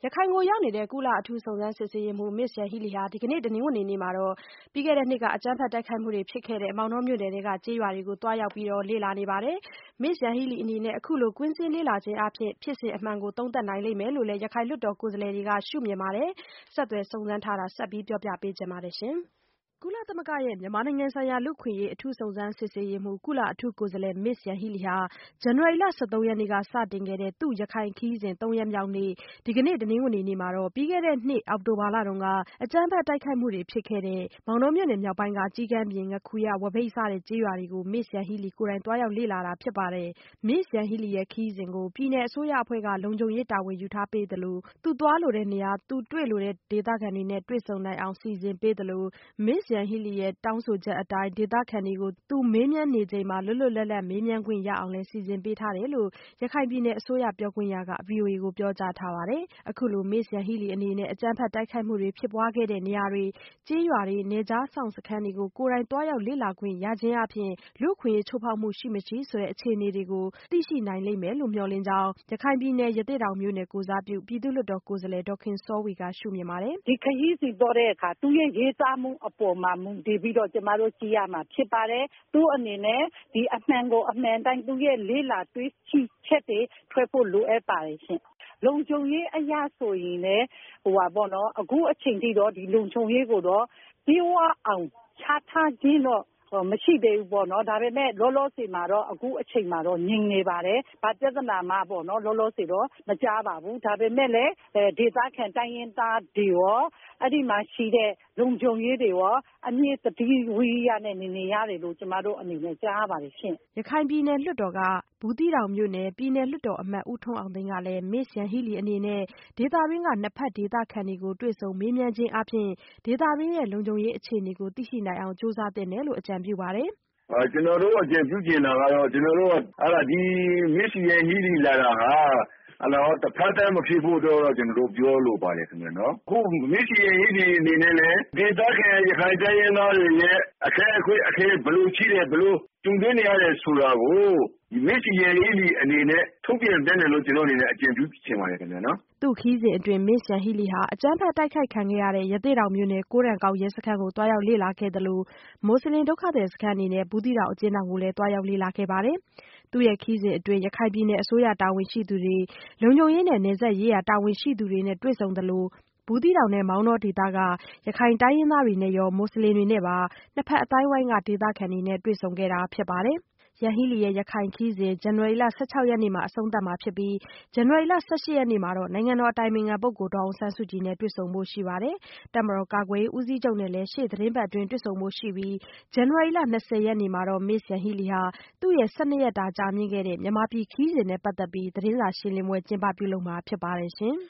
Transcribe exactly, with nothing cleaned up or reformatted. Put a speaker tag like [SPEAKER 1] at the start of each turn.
[SPEAKER 1] ရခိုင်ကိုရောက်နေတဲ့ကုလအထူးစုံစမ်းစစ်ဆေးရေးမှူး Ms Yanghee Lee ဟာဒီကနေ့တနင်္ဂနွေနေ့မှာတော့ပြီးခဲ့တဲ့နှစ်ကအကြမ်းဖက်တိုက်ခိုက်မှုတွေဖြစ်ခဲ့တဲ့မောင်တောမြို့နယ်ထဲကကျေးရွာတွေကိုသွားရောက်ပြီးတော့လေ့လာနေပါတယ်။ Ms Yanghee Lee အနေနဲ့အခုလိုကွင်းဆင်းလေ့လာခြင်းအားဖြင့်ဖြစ်စဉ်အမှန်ကိုသုံးသပ်နိုင်လိမ့်မယ်လို့လည်းရခိုင်လွှတ်တော်ကိုယ်စားလှယ်တွေကရှုမြင်ပါတယ်။ဆက်သွယ်စုံစမ်းထားတာဆက်ပြီးပြောပြပေးချင်ပါတယ်ရှင်။ ကုလသမဂ္ဂရဲ့မြန်မာနိုင်ငံဆိုင်ရာလူ့အခွင့်အရေးအထူးစုံစမ်းစစ်ဆေးရေးမှူး ကုလအထူးကိုယ်စားလှယ် Ms Yanghee Lee ဟာ ဇန်နဝါရီလ ၁၃ရက်နေ့ကစတင်ခဲ့တဲ့သူ့ရခိုင်ခရီးစဉ်သုံးရက်မြောက်နေ့ဒီကနေ့တနင်္ဂနွေနေ့မှာတော့ပြီးခဲ့တဲ့နှစ်အောက်တိုဘာလတုန်းကအကြမ်းဖက်တိုက်ခိုက်မှုတွေဖြစ်ခဲ့တဲ့မောင်တောမြို့နယ်မြောက်ပိုင်းကကျီးကန်းပြင်ငါးခူရဝါးပိတ်စတဲ့ကျေးရွာတွေကို Ms Yanghee Lee ကိုယ်တိုင်သွားရောက်လေ့လာတာဖြစ်ပါတယ်။ Ms Yanghee Lee ရဲ့ခရီးစဉ်ကိုပြည်နယ်အစိုးရအဖွဲ့ကလုံခြုံရေးတာဝန်ယူထားပေးသလိုသူသွားလိုတဲ့နေရာသူတွေ့လိုတဲ့ဒေသခံတွေနဲ့တွေ့ဆုံနိုင်အောင်စီစဉ်ပေးသလို Ms Yanghee Lee ရဲ့တောင်းဆိုချက်အတိုင်းဒေသခံတွေကိုသူမေးမြန်းနေချိန်မှာလွတ်လွတ်လပ်လပ်မေးမြန်းခွင့်ရအောင်လည်းစီစဉ်ပေးထားတယ်လို့ရခိုင်ပြည်နယ်အစိုးရပြောခွင့်ရက ဗွီအိုအေကိုပြောကြားထားပါတယ်။ အခုလို Ms Yanghee Lee အနေနဲ့အကြမ်းဖက်တိုက်ခိုက်မှုတွေဖြစ်ပွားခဲ့တဲ့နေရာတွေကျေးရွာတွေနယ်ခြားစောင့်စခန်းတွေကိုကိုယ်တိုင်သွားရောက်လေ့လာခွင့်ရခြင်းအားဖြင့်လူ့အခွင့်အရေးချိုးဖောက်မှုရှိမရှိဆိုတဲ့အခြေအနေတွေကိုသိရှိနိုင်လိမ့်မယ်လို့မျှော်လင့်ကြောင်းရခိုင်ပြည်နယ်ရသေ့တောင်မြို့နယ်ကိုယ်စားပြုပြည်သူ့လွှတ်တော်ကိုယ်စားလှယ်ဒေါ်ခင်စောဝေကရှုမြင်ပါတယ်
[SPEAKER 2] ။ဒီခရီးစဉ်သွားတဲ့အခါသူရဲ့ရေးသားမှုအပေါ်မှာမူတည်ပြီးတော့ကျမတို့ကြည့်ရမှာဖြစ်ပါတယ်။သူ့အနေနဲ့ဒီအမှန်ကိုအမှန်တိုင်းသူရဲ့လေ့လာတွေ့ရှိချက်တွေထွက်ဖို့လိုအပ်ပါတယ်ရှင်။လုံခြုံရေးအရာဆိုရင်လည်းဟိုပါပေါ့နော်အခုအချိန်ထိတော့ဒီလုံခြုံရေးကိုတော့ဒီဝအောင်ချထားခြင်းတော့မရှိသေးဘူးပေါ့နော်ဒါပေမဲ့လောလောဆယ်မှာတော့အခုအချိန်မှာတော့ငြိမ်နေပါတယ်။ဘာပြဿနာမှပေါ့နော်လောလောဆယ်တော့မကြားပါဘူး။ဒါပေမဲ့လည်းဒေသခံတိုင်းရင်းသားတွေရောအဲ့ဒီမှာရှိတဲ့လုံခြုံရေးတွေရောအမြင့်တတိဝိရိယနဲ့နေနေရတယ်လို့ကျမတို့အနေနဲ့ကြားရပါတယ်ရှင်
[SPEAKER 1] ။ရခိုင်ပြည်နယ်လွှတ်တော်ကဘူးသီးတောင်မြို့နယ်ပြည်နယ်လွှတ်တော်အမတ်ဦးထွန်းအောင်သိန်းကလည်း Ms Yanghee Lee အနေနဲ့ဒေသတွင်းကနှစ်ဖက်ဒေသခံတွေကိုတွေ့ဆုံမေးမြန်းခြင်းအားဖြင့်ဒေသတွင်းရဲ့လုံခြုံရေးအခြေအနေကိုသိရှိနိုင်အောင်ကြိုးစားသင့်တယ်လို့အကြံပြုပါတယ်
[SPEAKER 3] ။အဲကျွန်တော်တို့အကြံပြုချင်တာကတော့ကျွန်တော်တို့ကအဲ့ဒါဒီ Ms Yanghee Lee လာတာဟာအဲ့တော့တစ်ဖက်တည်းမဖြစ်ဖို့တော့ကျွန်တော်တို့ပြောလိုပါတယ်ခင်ဗျာနော်။ခု Ms Yanghee Lee အနေနဲ့လည်းဒေသခံရခိုင်တိုင်းရင်းသားတွေရဲ့အခက်အခဲအခက်ဘယ်လိုရှိတယ်ဘယ်လိုကျုံတွေ့နေရတယ်ဆိုတာကို Ms Yanghee Lee အနေနဲ့ထုတ်ပြန်တဲ့တယ်လို့ကျွန်တော်အနေနဲ့အကြံပြုချင်ပါတယ်ခင်ဗျာနော်
[SPEAKER 1] ။သူ့ခရီးစဉ်အတွင်း Ms Yanghee Lee ဟာအကြမ်းဖက်တိုက်ခိုက်ခံခဲ့ရတဲ့ရသေ့တောင်မြို့နယ်ကိုးတန်ကောက်ရဲစခန်းကိုသွားရောက်လေ့လာခဲ့သလိုမွတ်ဆလင်ဒုက္ခသည်စခန်းအနေနဲ့ဘူးသီးတောင်အကျဉ်းထောင်ကိုလည်းသွားရောက်လေ့လာခဲ့ပါတယ်။သူ့ရဲ့ခရီးစဉ်အတွင်းရခိုင်ပြည်နယ်အစိုးရတာဝန်ရှိသူတွေလုံခြုံရေးနဲ့နယ်စပ်ရေးရာတာဝန်ရှိသူတွေနဲ့တွေ့ဆုံသလိုဘူးသီးတောင်နဲ့မောင်တောဒေသကရခိုင်တိုင်းရင်းသားတွေနဲ့ရောမွတ်ဆလင်တွေနဲ့ပါနှစ်ဖက်အသိုင်းအဝိုင်းကဒေသခံတွေနဲ့တွေ့ဆုံခဲ့တာဖြစ်ပါတယ်။ Yanghee Lee ရဲ့ရခိုင်ခရီးစဉ်ဇန်နဝါရီလ၁၆ရက်နေ့မှာအဆုံးသတ်မှာဖြစ်ပြီးဇန်နဝါရီလ၁၈ရက်နေ့မှာတော့နိုင်ငံတော်အတိုင်ပင်ခံပုဂ္ဂိုလ်ဒေါ်အောင်ဆန်းစုကြည်နဲ့တွေ့ဆုံဖို့ရှိပါတယ်။တပ်မတော်ကာကွယ်ရေးဦးစီးချုပ်နဲ့လည်းရှေ့သီတင်းပတ်အတွင်းတွေ့ဆုံဖို့ရှိပြီးဇန်နဝါရီလ၂၀ရက်နေ့မှာတော့ Ms Yanghee Lee ဟာသူ့ရဲ့၁၂ရက်တာကြာမြင့်ခဲ့တဲ့မြန်မာပြည်ခရီးစဉ်နဲ့ပတ်သက်ပြီးသတင်းစာရှင်းလင်းပွဲကျင်းပပြုလုပ်မှာဖြစ်ပါတယ်ရှင်။